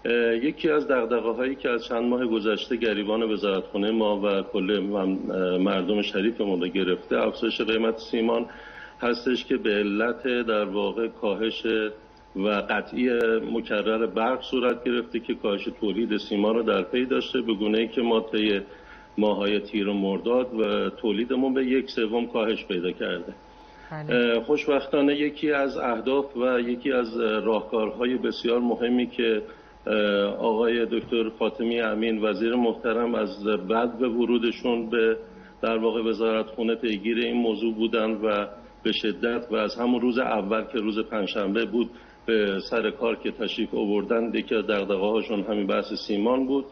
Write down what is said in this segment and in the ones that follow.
یکی از دغدغه‌هایی که از چند ماه گذشته گریبان وزارتخانه ما و کل مردم شریفمون رو گرفته، افزایش قیمت سیمان هستش که به علت در واقع کاهش و قطعی مکرر برق صورت گرفته که کاهش تولید سیمان رو در پی داشته، به گونه‌ای که ما طی ماه‌های تیر و مرداد و تولیدمون به 1/3 کاهش پیدا کرده. خوشبختانه یکی از اهداف و یکی از راهکارهای بسیار مهمی که آقای دکتر فاطمی امین وزیر محترم از بعد به ورودشون به در واقع وزارتخونه پیگیر این موضوع بودن و به شدت و از همون روز اول که روز پنجشنبه بود به سر کار که تشریف آوردن، یکی از دغدغه‌هاشون همین بحث سیمان بود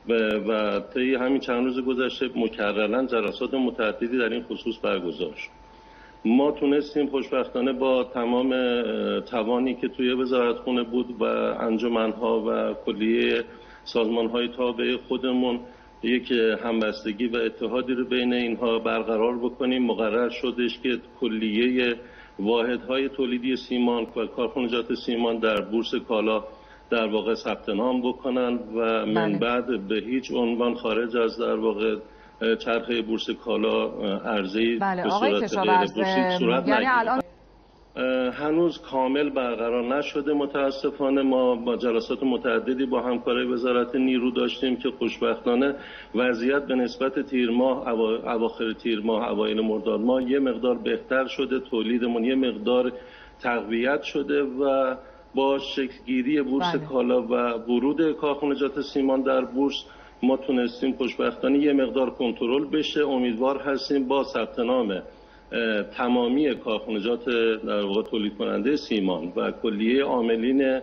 و طی همین چند روز گذشته مکرراً جلسات متعددی در این خصوص برگزار شد. ما تونستیم خوشبختانه با تمام توانی که توی وزارتخونه بود و انجمن‌ها و کلیه سازمان‌های تابع خودمون یک همبستگی و اتحادی رو بین اینها برقرار بکنیم. مقرر شدش که کلیه واحدهای تولیدی سیمان و کارخانجات سیمان در بورس کالا در واقع ثبت نام بکنن و من بعد به هیچ عنوان خارج از در واقع چرخه بورس کالا عرضه‌ای به صورت غیر بورسی صورت نگیره. هنوز کامل برقرار نشده متاسفانه. ما با جلسات متعددی با همکارای وزارت نیرو داشتیم که خوشبختانه وضعیت به نسبت تیر ماه، اواخر تیر ماه، اوایل مرداد ماه یه مقدار بهتر شده، تولیدمون یه مقدار تقویت شده و با شکلگیری بورس کالا و ورود کارخانجات سیمان در بورس ما تونستیم خوشبختانه یه مقدار کنترل بشه. امیدوار هستیم با ثبت نام تمامی کارخانجات در واقع تولید کننده سیمان و کلیه عاملین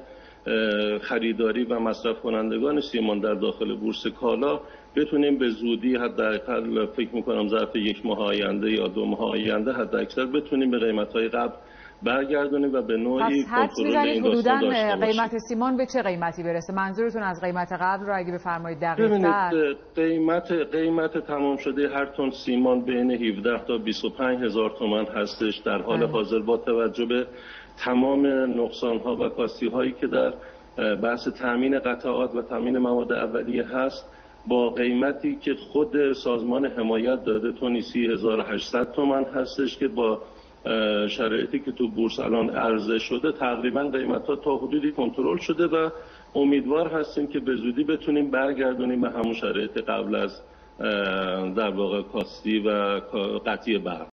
خریداری و مصرف کنندگان سیمان در داخل بورس کالا بتونیم به زودی حداقل فکر می‌کنم ظرف 1 ماه آینده یا 2 ماه آینده حداکثر بتونیم به قیمت‌های قبل برگردونیم و به نوعی کنترل این داستان داشته باشیم. قیمت سیمان به چه قیمتی برسه؟ منظورتون از قیمت قبل رو اگه بفرمایید دقیق‌تر. قیمت تمام شده هر تن سیمان بین 17 تا 25 هزار تومان هستش در حال حاضر، با توجه به تمام نقصان‌ها و کاستی‌هایی که در بحث تامین قطعات و تامین مواد اولیه هست، با قیمتی که خود سازمان حمایت داده تونی 30,800 تومان هستش که با شرایطی که تو بورس الان عرضه شده تقریبا قیمت‌ها تا حدودی کنترل شده و امیدوار هستیم که به زودی بتونیم برگردونیم به همون شرایط قبل از در واقع کاستی و قطعی برق.